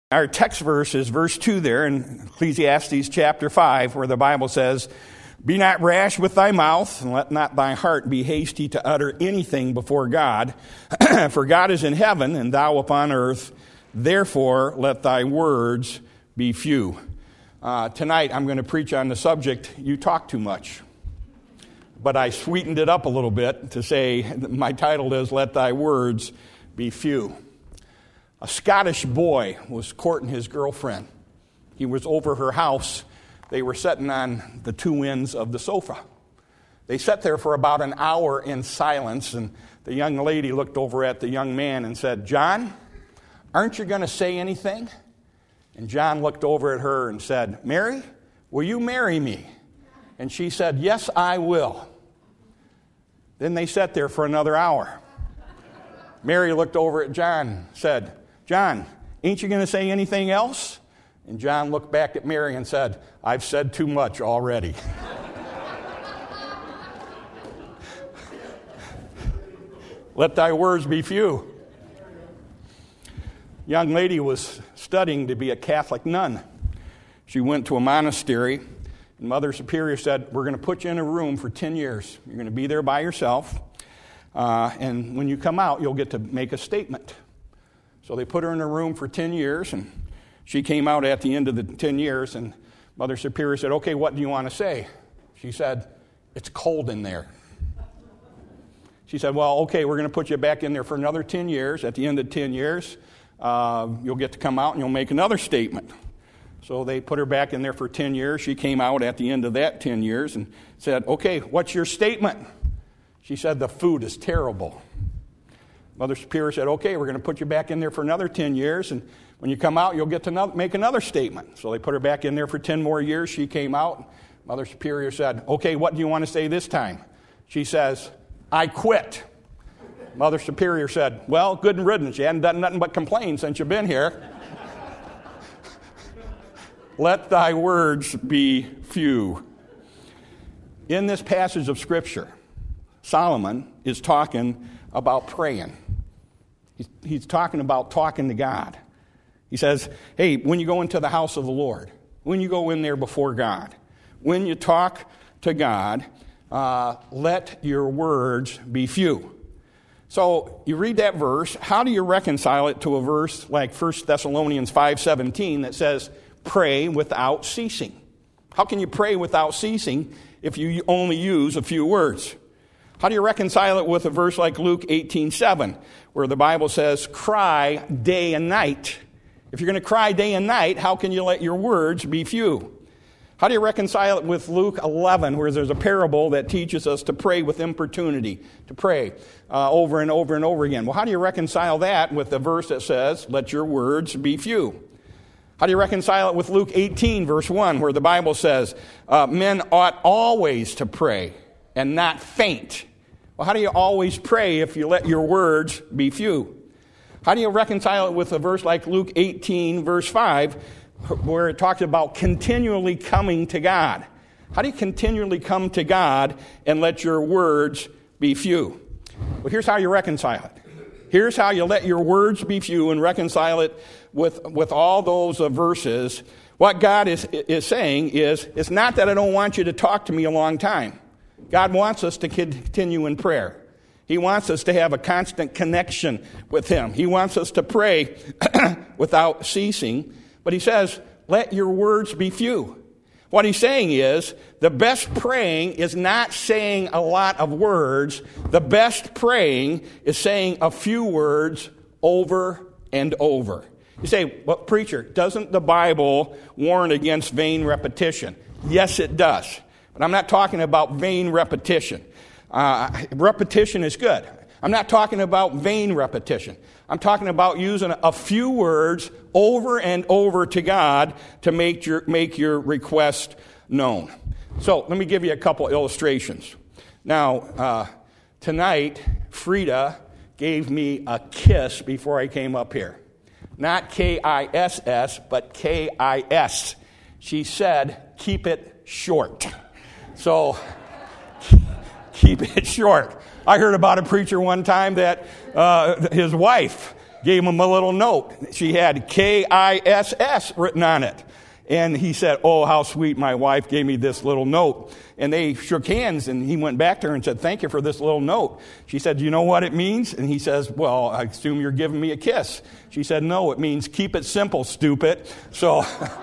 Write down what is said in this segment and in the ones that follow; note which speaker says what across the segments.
Speaker 1: Our text verse is verse 2 there in Ecclesiastes chapter 5, where the Bible says, "Be not rash with thy mouth, and let not thy heart be hasty to utter anything before God. For God is in heaven, and thou upon earth. Therefore let thy words be few." Tonight I'm going to preach on the subject, "You talk too much." But I sweetened it up a little bit to say, my title is, "Let thy words be few." A Scottish boy was courting his girlfriend. He was over her house. They were sitting on the two ends of the sofa. They sat there for about an hour in silence, and the young lady looked over at the young man and said, "John, aren't you going to say anything?" And John looked over at her and said, "Mary, will you marry me?" And she said, "Yes, I will." Then they sat there for another hour. Mary looked over at John and said, "John, ain't you going to say anything else?" And John looked back at Mary and said, "I've said too much already." Let thy words be few. Young lady was studying to be a Catholic nun. She went to a monastery, and Mother Superior said, "We're going to put you in a room for 10 years. You're going to be there by yourself, and when you come out, you'll get to make a statement." So they put her in a room for 10 years, and she came out at the end of the 10 years, and Mother Superior said, "Okay, what do you want to say?" She said, "It's cold in there." She said, "Well, okay, we're going to put you back in there for another 10 years. At the end of 10 years, you'll get to come out and you'll make another statement." So they put her back in there for 10 years. She came out at the end of that 10 years and said, "Okay, what's your statement?" She said, "The food is terrible." Mother Superior said, "Okay, we're going to put you back in there for another 10 years, and when you come out, you'll get to make another statement." So they put her back in there for 10 more years. She came out. Mother Superior said, "Okay, what do you want to say this time?" She says, "I quit." Mother Superior said, "Well, good riddance. You hadn't done nothing but complain since you've been here." Let thy words be few. In this passage of Scripture, Solomon is talking about praying. He's talking about talking to God. He says, hey, when you go into the house of the Lord, when you go in there before God, when you talk to God, let your words be few. So you read that verse. How do you reconcile it to a verse like 1 Thessalonians 5:17 that says, pray without ceasing? How can you pray without ceasing if you only use a few words? How do you reconcile it with a verse like Luke 18:7, where the Bible says, cry day and night? If you're going to cry day and night, how can you let your words be few? How do you reconcile it with Luke 11, where there's a parable that teaches us to pray with importunity, to pray over and over and over again? Well, how do you reconcile that with the verse that says, let your words be few? How do you reconcile it with Luke 18, verse 1, where the Bible says, men ought always to pray and not faint? Well, how do you always pray if you let your words be few? How do you reconcile it with a verse like Luke 18, verse 5, where it talks about continually coming to God? How do you continually come to God and let your words be few? Well, here's how you reconcile it. Here's how you let your words be few and reconcile it with all those verses. What God is saying is, it's not that I don't want you to talk to me a long time. God wants us to continue in prayer. He wants us to have a constant connection with Him. He wants us to pray without ceasing. But He says, let your words be few. What He's saying is, the best praying is not saying a lot of words. The best praying is saying a few words over and over. You say, well, preacher, doesn't the Bible warn against vain repetition? Yes, it does. But I'm not talking about vain repetition. Repetition is good. I'm not talking about vain repetition. I'm talking about using a few words over and over to God to make your request known. So let me give you a couple illustrations. Now, tonight, Frida gave me a kiss before I came up here. Not K-I-S-S, but K-I-S. She said, keep it short. So, keep it short. I heard about a preacher one time that his wife gave him a little note. She had KISS written on it. And he said, oh, how sweet, my wife gave me this little note. And they shook hands, and he went back to her and said, thank you for this little note. She said, do you know what it means? And he says, well, I assume you're giving me a kiss. She said, no, it means keep it simple, stupid. So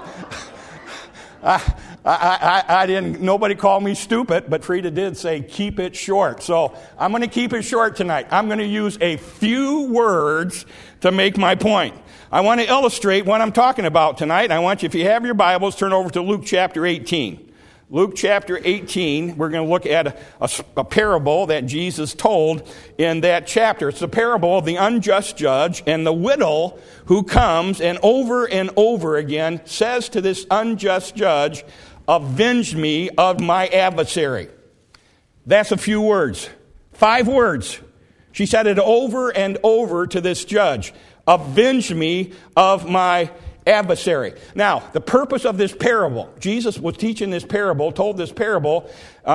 Speaker 1: I didn't, nobody called me stupid, but Frida did say keep it short. So I'm going to keep it short tonight. I'm going to use a few words to make my point. I want to illustrate what I'm talking about tonight. I want you, if you have your Bibles, turn over to Luke chapter 18. Luke chapter 18, we're going to look at a parable that Jesus told in that chapter. It's the parable of the unjust judge and the widow who comes and over again says to this unjust judge, avenge me of my adversary. That's a few words. 5 words. She said it over and over to this judge. Avenge me of my adversary. Now, the purpose of this parable, Jesus was teaching this parable, told this parable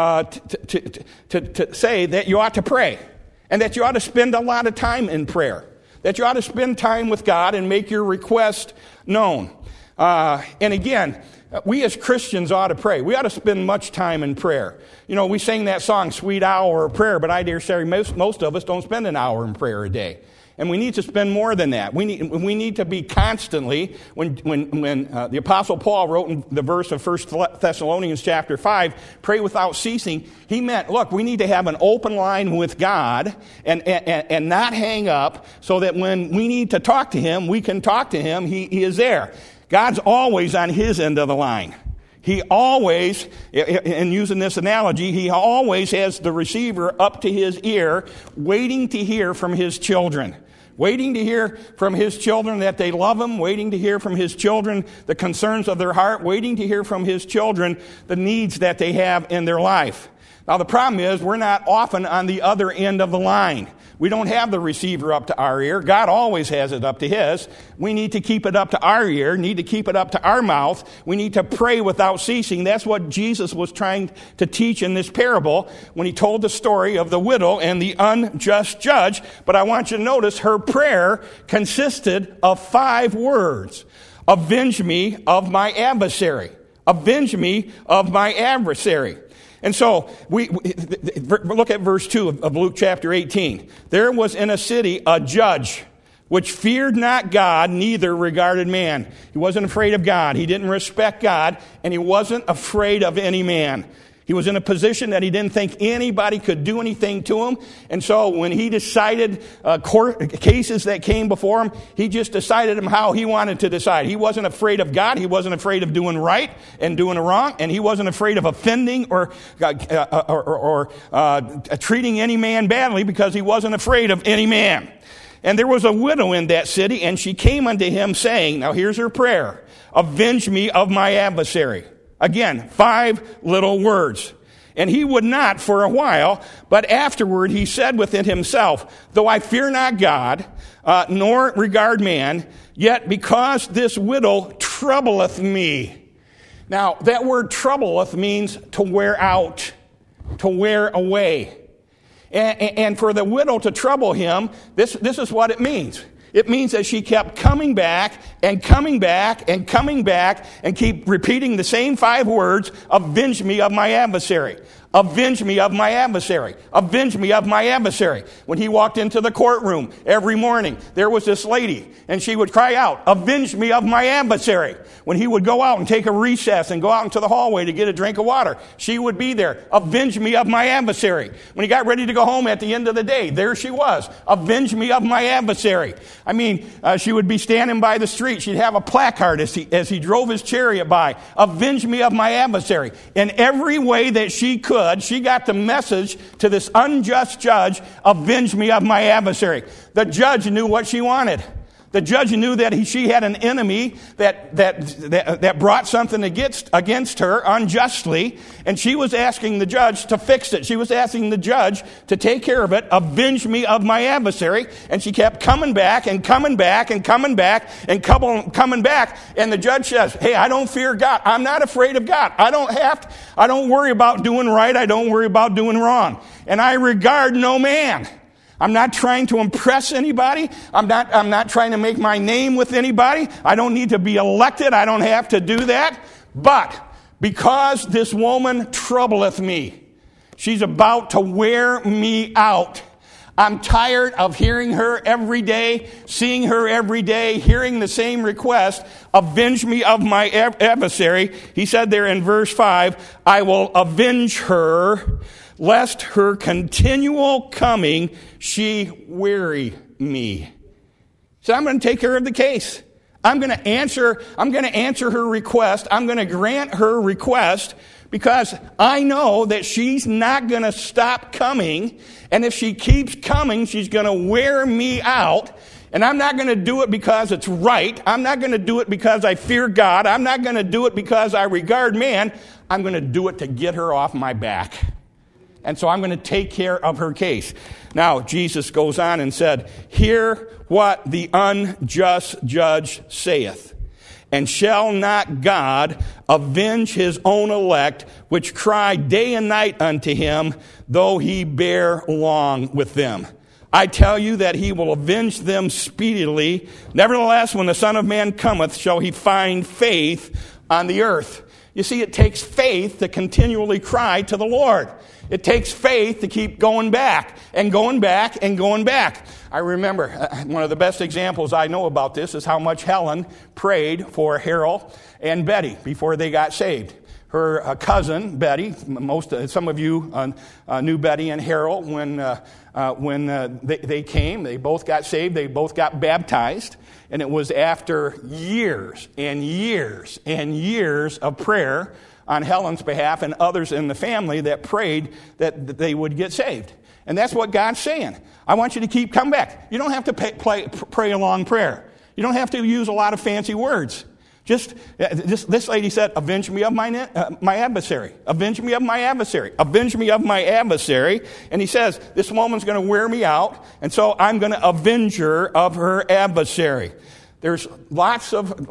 Speaker 1: to say that you ought to pray and that you ought to spend a lot of time in prayer, that you ought to spend time with God and make your request known. And again, we as Christians ought to pray. We ought to spend much time in prayer. You know, we sing that song, Sweet Hour of Prayer, but I dare say most of us don't spend an hour in prayer a day. And we need to spend more than that. We need to be constantly, when the Apostle Paul wrote in the verse of 1 Thessalonians chapter 5, pray without ceasing, he meant, look, we need to have an open line with God and not hang up so that when we need to talk to him, we can talk to him. He is there. God's always on his end of the line. He always, in using this analogy, he always has the receiver up to his ear, waiting to hear from his children. Waiting to hear from his children that they love him, waiting to hear from his children the concerns of their heart, waiting to hear from his children the needs that they have in their life. Now the problem is we're not often on the other end of the line. We don't have the receiver up to our ear. God always has it up to his. We need to keep it up to our ear, need to keep it up to our mouth. We need to pray without ceasing. That's what Jesus was trying to teach in this parable when he told the story of the widow and the unjust judge. But I want you to notice her prayer consisted of 5 words. Avenge me of my adversary. Avenge me of my adversary. And so, we look at verse 2 of Luke chapter 18. There was in a city a judge which feared not God, neither regarded man. He wasn't afraid of God. He didn't respect God, and he wasn't afraid of any man. He was in a position that he didn't think anybody could do anything to him. And so when he decided court cases that came before him, he just decided them how he wanted to decide. He wasn't afraid of God. He wasn't afraid of doing right and doing wrong. And he wasn't afraid of offending or treating any man badly because he wasn't afraid of any man. And there was a widow in that city, and she came unto him saying, now here's her prayer, avenge me of my adversary. Again, 5 little words. And he would not for a while, but afterward he said within himself, though I fear not God, nor regard man, yet because this widow troubleth me. Now, that word troubleth means to wear out, to wear away. And for the widow to trouble him, this is what it means. It means that she kept coming back and coming back and coming back and keep repeating the same 5 words, avenge me of my adversary. Avenge me of my adversary. Avenge me of my adversary. When he walked into the courtroom every morning, there was this lady, and she would cry out, avenge me of my adversary. When he would go out and take a recess and go out into the hallway to get a drink of water, she would be there, avenge me of my adversary. When he got ready to go home at the end of the day, there she was, avenge me of my adversary. I mean, she would be standing by the street. She'd have a placard as he drove his chariot by, avenge me of my adversary. In every way that she could, she got the message to this unjust judge, avenge me of my adversary. The judge knew what she wanted. The judge knew that she had an enemy that brought something against her unjustly, and she was asking the judge to fix it. She was asking the judge to take care of it, avenge me of my adversary, and she kept coming back and coming back and coming back and coming back, and the judge says, hey, I don't fear God. I'm not afraid of God. I don't worry about doing right. I don't worry about doing wrong. And I regard no man. I'm not trying to impress anybody. I'm not trying to make my name with anybody. I don't need to be elected. I don't have to do that. But because this woman troubleth me, she's about to wear me out. I'm tired of hearing her every day, seeing her every day, hearing the same request, avenge me of my adversary. He said there in verse 5, I will avenge her, lest her continual coming she weary me. So I'm going to take care of the case. I'm going to answer her request. I'm going to grant her request, because I know that she's not going to stop coming. And if she keeps coming, she's going to wear me out. And I'm not going to do it because it's right. I'm not going to do it because I fear God. I'm not going to do it because I regard man. I'm going to do it to get her off my back. And so I'm going to take care of her case. Now, Jesus goes on and said, hear what the unjust judge saith. And shall not God avenge his own elect, which cry day and night unto him, though he bear long with them? I tell you that he will avenge them speedily. Nevertheless, when the Son of Man cometh, shall he find faith on the earth? You see, it takes faith to continually cry to the Lord. It takes faith to keep going back and going back and going back. I remember one of the best examples I know about this is how much Helen prayed for Harold and Betty before they got saved. Her cousin, Betty, some of you knew Betty and Harold when they came. They both got saved. They both got baptized. And it was after years and years and years of prayer on Helen's behalf and others in the family that prayed that they would get saved. And that's what God's saying. I want you to keep coming back. You don't have to pray a long prayer. You don't have to use a lot of fancy words. Just this lady said, avenge me of my adversary. Avenge me of my adversary. Avenge me of my adversary. And he says, this woman's going to wear me out, and so I'm going to avenge her of her adversary. There's lots of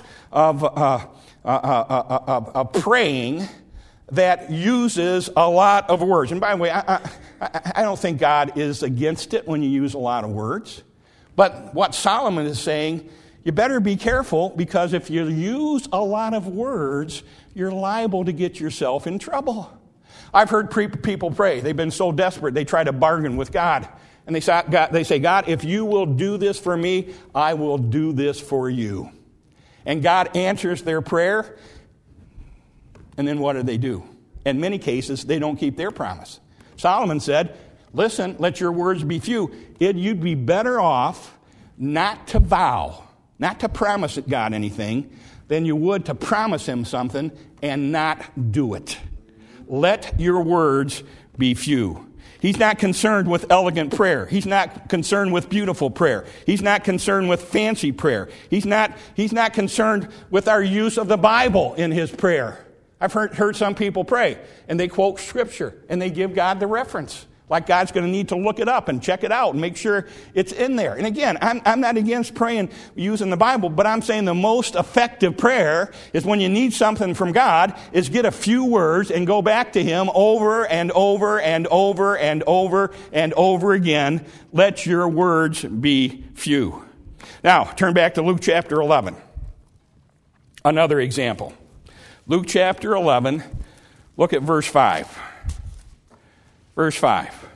Speaker 1: praying that uses a lot of words. And by the way, I don't think God is against it when you use a lot of words. But what Solomon is saying, you better be careful, because if you use a lot of words, you're liable to get yourself in trouble. I've heard people pray. They've been so desperate, they try to bargain with God. And they say, God, if you will do this for me, I will do this for you. And God answers their prayer. And then what do? In many cases, they don't keep their promise. Solomon said, listen, let your words be few. You'd be better off not to vow, not to promise God anything, than you would to promise him something and not do it. Let your words be few. He's not concerned with elegant prayer. He's not concerned with beautiful prayer. He's not concerned with fancy prayer. He's not concerned with our use of the Bible in his prayer. I've heard some people pray, and they quote Scripture, and they give God the reference, like God's going to need to look it up and check it out and make sure it's in there. And again, I'm not against praying using the Bible, but I'm saying the most effective prayer is when you need something from God, is get a few words and go back to him over and over and over and over and over again. Let your words be few. Now, turn back to Luke chapter 11. Another example. Luke chapter 11, look at verse 5. Verse 5.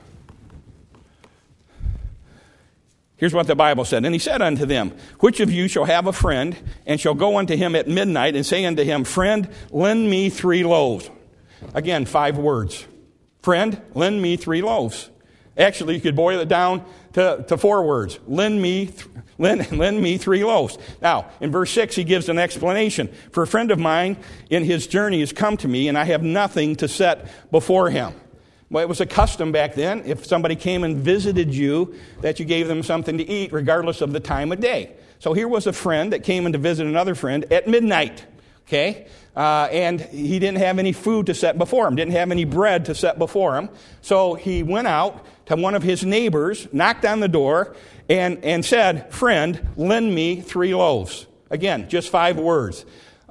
Speaker 1: Here's what the Bible said. And he said unto them, which of you shall have a friend, and shall go unto him at midnight, and say unto him, Friend, lend me 3 loaves. Again, 5 words. Friend, lend me 3 loaves. Actually, you could boil it down to 4 words. Lend me 3 loaves. Now, in verse 6, he gives an explanation. For a friend of mine in his journey has come to me, and I have nothing to set before him. Well, it was a custom back then, if somebody came and visited you, that you gave them something to eat, regardless of the time of day. So here was a friend that came in to visit another friend at midnight. Okay? And he didn't have any food to set before him, didn't have any bread to set before him. So he went out to one of his neighbors, knocked on the door, and said, Friend, lend me 3 loaves. Again, just 5 words.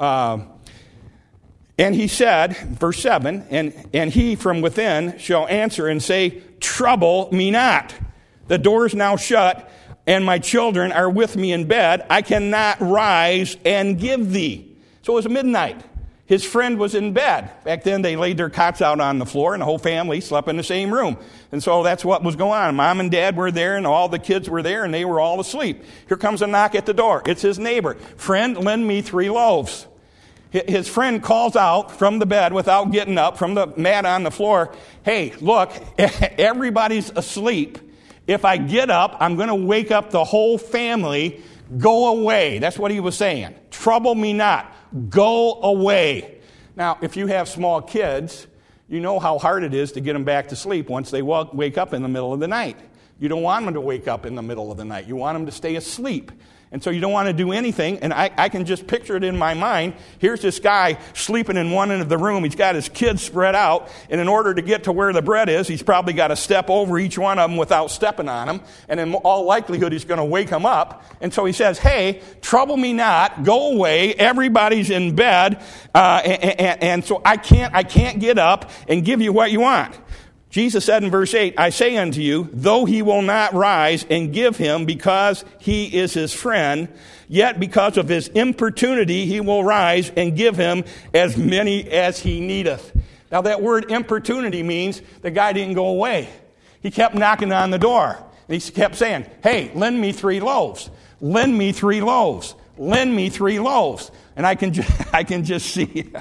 Speaker 1: And he said, verse 7, and he from within shall answer and say, Trouble me not. The door is now shut, and my children are with me in bed. I cannot rise and give thee. So it was midnight. His friend was in bed. Back then, they laid their cots out on the floor, and the whole family slept in the same room. And so that's what was going on. Mom and Dad were there, and all the kids were there, and they were all asleep. Here comes a knock at the door. It's his neighbor. Friend, lend me 3 loaves. His friend calls out from the bed without getting up, from the mat on the floor, hey, look, everybody's asleep. If I get up, I'm going to wake up the whole family. Go away. That's what he was saying. Trouble me not. Go away. Now, if you have small kids, you know how hard it is to get them back to sleep once they wake up in the middle of the night. You don't want them to wake up in the middle of the night. You want them to stay asleep. And so you don't want to do anything. And I can just picture it in my mind. Here's this guy sleeping in one end of the room. He's got his kids spread out. And in order to get to where the bread is, he's probably got to step over each one of them without stepping on them. And in all likelihood, he's going to wake them up. And so he says, hey, trouble me not. Go away. Everybody's in bed. And so I can't get up and give you what you want. Jesus said in verse 8, I say unto you, though he will not rise and give him because he is his friend, yet because of his importunity he will rise and give him as many as he needeth. Now that word importunity means the guy didn't go away. He kept knocking on the door. And he kept saying, hey, lend me 3 loaves. Lend me 3 loaves. Lend me 3 loaves. And I can just see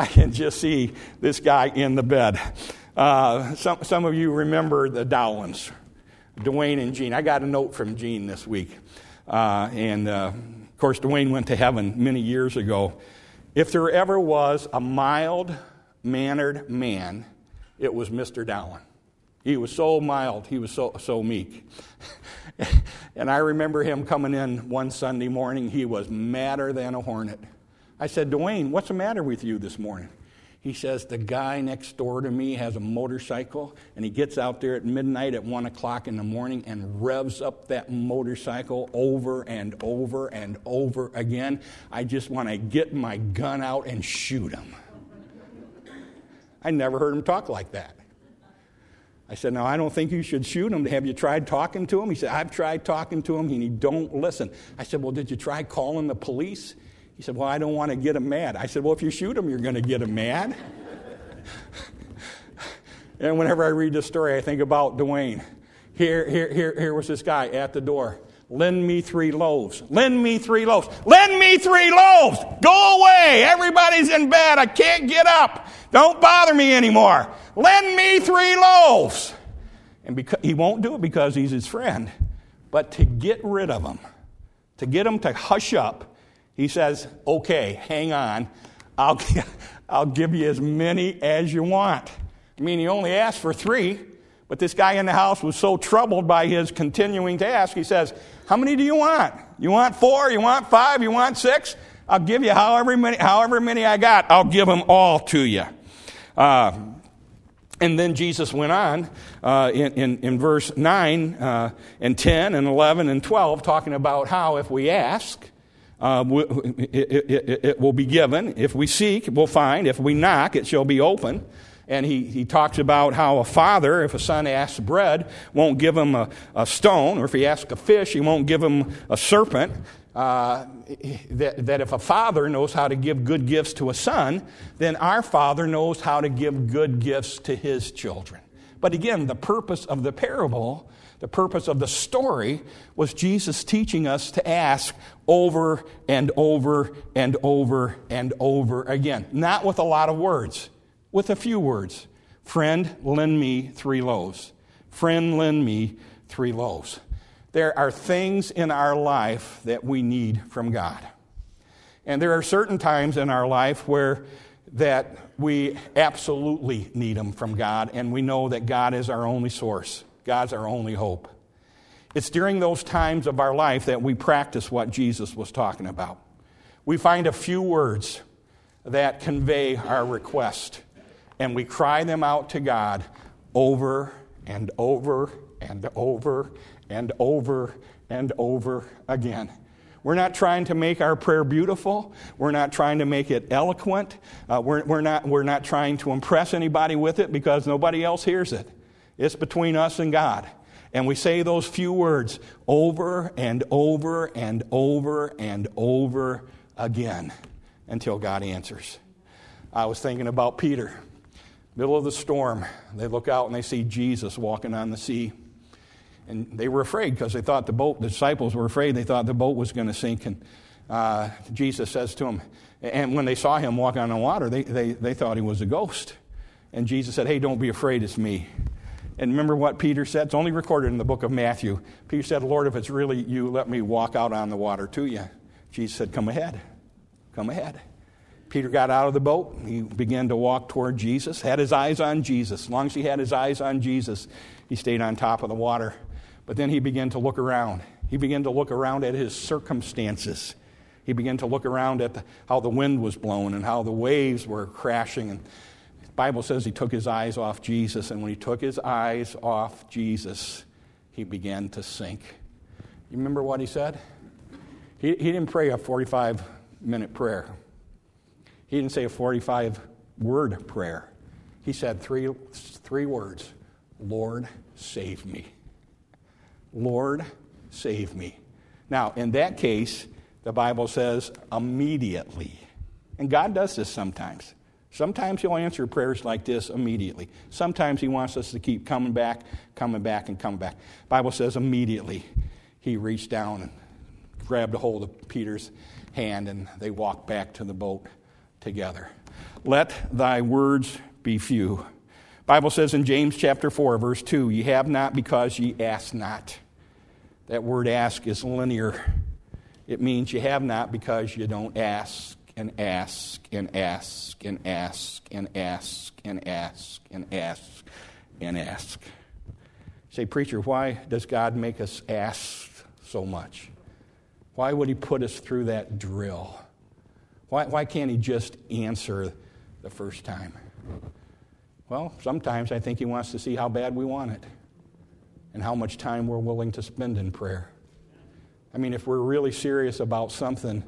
Speaker 1: this guy in the bed. Some of you remember the Dowlands, Dwayne and Jean. I got a note from Jean this week. Of course, Dwayne went to heaven many years ago. If there ever was a mild-mannered man, it was Mr. Dowland. He was so mild. He was so meek. And I remember him coming in one Sunday morning. He was madder than a hornet. I said, Dwayne, what's the matter with you this morning? He says, the guy next door to me has a motorcycle, and he gets out there at midnight at 1 o'clock in the morning and revs up that motorcycle over and over and over again. I just want to get my gun out and shoot him. I never heard him talk like that. I said, no, I don't think you should shoot him. Have you tried talking to him? He said, I've tried talking to him, and he don't listen. I said, well, did you try calling the police? He said, well, I don't want to get him mad. I said, well, if you shoot him, you're going to get him mad. And whenever I read this story, I think about Dwayne. Here was this guy at the door. Lend me 3 loaves. Lend me 3 loaves. Lend me 3 loaves. Go away. Everybody's in bed. I can't get up. Don't bother me anymore. Lend me 3 loaves. And he won't do it because he's his friend. But to get rid of him, to get him to hush up, he says, okay, hang on. I'll give you as many as you want. I mean, he only asked for 3, but this guy in the house was so troubled by his continuing to ask, he says, how many do you want? You want 4? You want 5? You want 6? I'll give you however many I got. I'll give them all to you. And then Jesus went on in verse 9 and 10 and 11 and 12, talking about how if we ask, it will be given. If we seek, we'll find. If we knock, it shall be open. And he talks about how a father, if a son asks bread, won't give him a stone, or if he asks a fish, he won't give him a serpent. That if a father knows how to give good gifts to a son, then our Father knows how to give good gifts to his children. But again, the purpose of the parable, the purpose of the story, was Jesus teaching us to ask over and over and over and over again. Not with a lot of words, with a few words. Friend, lend me 3 loaves. Friend, lend me 3 loaves. There are things in our life that we need from God. And there are certain times in our life where that we absolutely need them from God, and we know that God is our only source. God's our only hope. It's during those times of our life that we practice what Jesus was talking about. We find a few words that convey our request, and we cry them out to God over and over and over and over and over again. We're not trying to make our prayer beautiful. We're not trying to make it eloquent. We're not trying to impress anybody with it because nobody else hears it. It's between us and God. And we say those few words over and over and over and over again until God answers. I was thinking about Peter. Middle of the storm, they look out and they see Jesus walking on the sea. And they were afraid because they thought the disciples were afraid. They thought the boat was going to sink. And Jesus says to them, and when they saw him walk on the water, they thought he was a ghost. And Jesus said, hey, don't be afraid, it's me. And remember what Peter said? It's only recorded in the book of Matthew. Peter said, Lord, if it's really you, let me walk out on the water to you. Jesus said, come ahead. Come ahead. Peter got out of the boat. He began to walk toward Jesus, had his eyes on Jesus. As long as he had his eyes on Jesus, he stayed on top of the water. But then he began to look around. He began to look around at his circumstances. He began to look around at how the wind was blowing and how the waves were crashing. And the Bible says he took his eyes off Jesus, and when he took his eyes off Jesus, he began to sink. You remember what he said? He didn't pray a 45-minute prayer. He didn't say a 45-word prayer. He said three words, Lord, save me. Lord, save me. Now, in that case, the Bible says immediately. And God does this sometimes. Sometimes he'll answer prayers like this immediately. Sometimes he wants us to keep coming back, coming back, and coming back. The Bible says immediately he reached down and grabbed a hold of Peter's hand, and they walked back to the boat together. Let thy words be few. The Bible says in James chapter 4, verse 2, ye have not because ye ask not. That word ask is linear. It means you have not because you don't ask and ask and ask and ask and ask and ask and ask and ask. Say, preacher, why does God make us ask so much? Why would he put us through that drill? Why can't he just answer the first time? Well, sometimes I think he wants to see how bad we want it and how much time we're willing to spend in prayer. I mean, if we're really serious about something,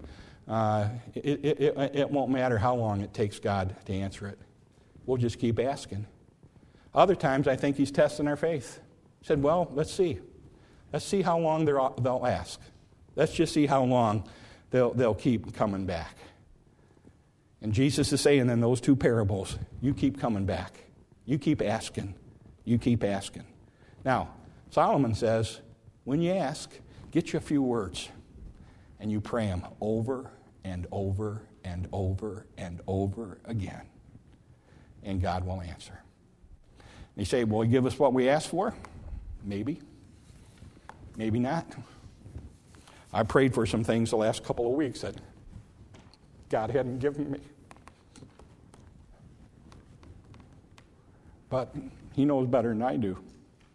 Speaker 1: it won't matter how long it takes God to answer it. We'll just keep asking. Other times, I think he's testing our faith. He said, well, let's see. Let's see how long they'll ask. Let's just see how long they'll keep coming back. And Jesus is saying in those two parables, you keep coming back. You keep asking. You keep asking. Now, Solomon says, when you ask, get you a few words, and you pray them over and over and over and over again, and God will answer. And you say, will he give us what we asked for? Maybe. Maybe not. I prayed for some things the last couple of weeks that God hadn't given me. But he knows better than I do.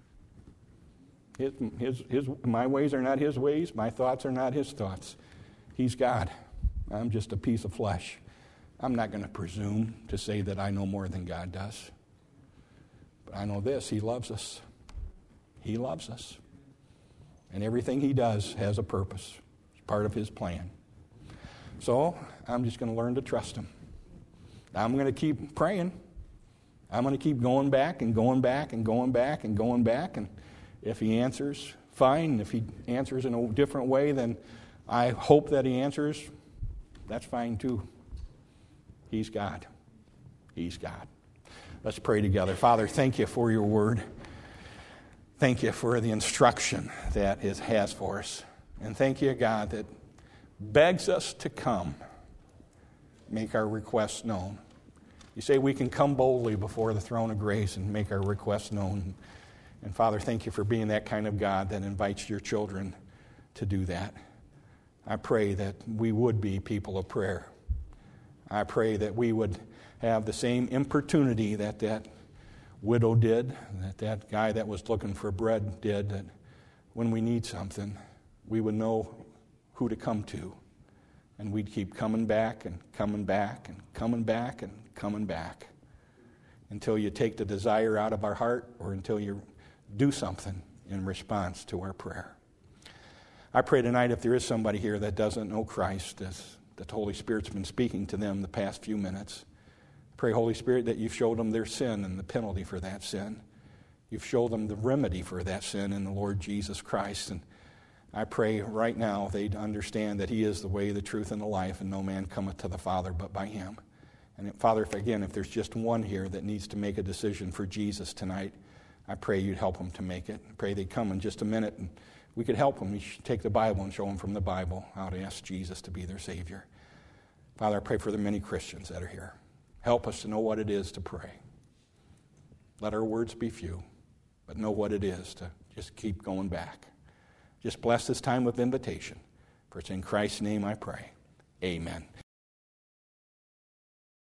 Speaker 1: My ways are not his ways. My thoughts are not his thoughts. He's God. I'm just a piece of flesh. I'm not going to presume to say that I know more than God does. But I know this, he loves us. He loves us. And everything he does has a purpose. It's part of his plan. So I'm just going to learn to trust him. I'm going to keep praying. I'm going to keep going back and going back and going back and going back. And if he answers, fine. If he answers in a different way than I hope that he answers, that's fine too. He's God. He's God. Let's pray together. Father, thank you for your word. Thank you for the instruction that it has for us. And thank you, God, that begs us to come, make our requests known. You say we can come boldly before the throne of grace and make our requests known. And Father, thank you for being that kind of God that invites your children to do that. I pray that we would be people of prayer. I pray that we would have the same importunity that widow did, that guy that was looking for bread did, that when we need something, we would know who to come to. And we'd keep coming back and coming back and coming back and coming back until you take the desire out of our heart or until you do something in response to our prayer. I pray tonight if there is somebody here that doesn't know Christ, as the Holy Spirit's been speaking to them the past few minutes, pray, Holy Spirit, that you've showed them their sin and the penalty for that sin. You've shown them the remedy for that sin in the Lord Jesus Christ. And I pray right now they'd understand that He is the way, the truth, and the life, and no man cometh to the Father but by Him. And Father, if there's just one here that needs to make a decision for Jesus tonight, I pray you'd help them to make it. I pray they'd come in just a minute and we could help them. We should take the Bible and show them from the Bible how to ask Jesus to be their Savior. Father, I pray for the many Christians that are here. Help us to know what it is to pray. Let our words be few, but know what it is to just keep going back. Just bless this time of invitation. For it's in Christ's name I pray. Amen.